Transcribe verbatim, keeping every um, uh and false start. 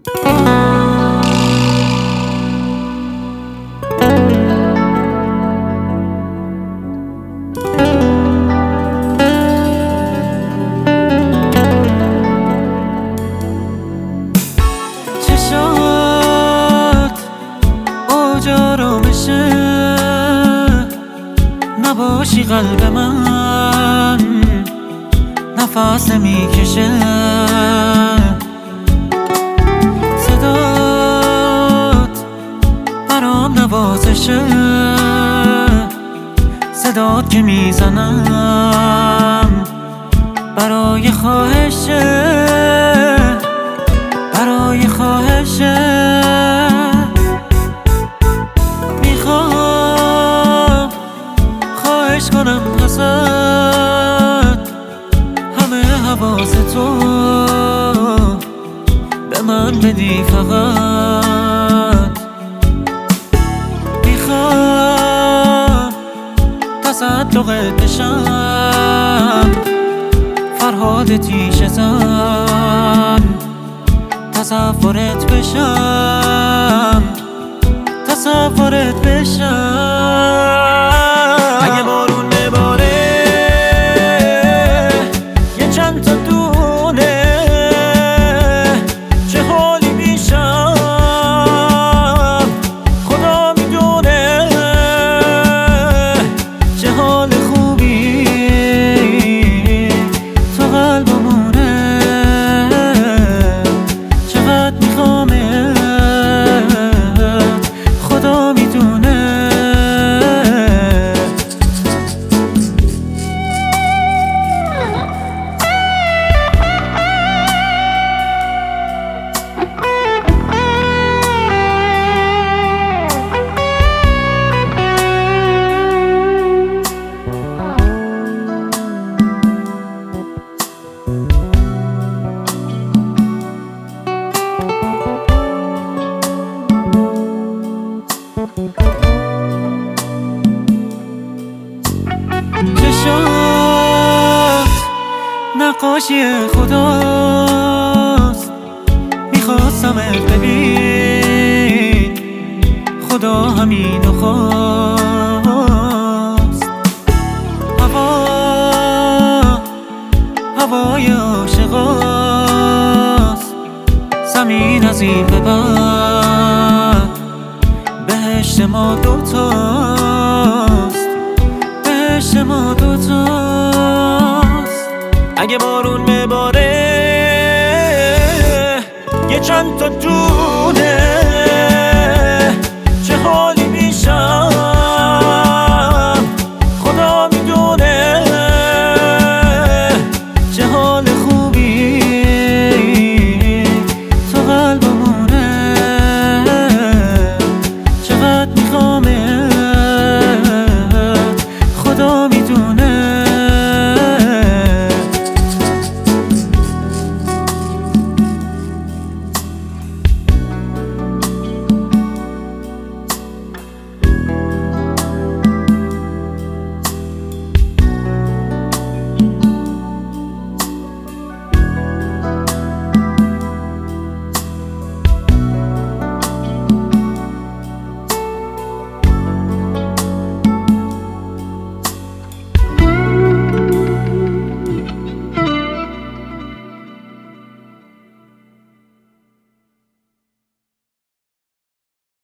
چشات اوجا بشه نباشی قلب من نفس میکشه صدات برام نوازشه صدات که میزنم برای خواهشه برای خواهشه میخوام خواهش کنم ازت همه حواس تو به من بدی فقط میخوام تصدقت بشم فرهاد تیشه زن تصورت بشم تصورت بشم اگه بارون بباره یه چند تا دونه چه حالی میشم خدا میدونه چه حال خوبی تو قلبمونه چقدر میخوامت خدا میدونه چشات نقاشی خداست میخواستمت ببین خدا همینو خواست هوا هوای عاشقاست زمین از این به بعد بهشت ما دوتاست بهشت ما دوتاست اگه بارون بباره یه چند تا دو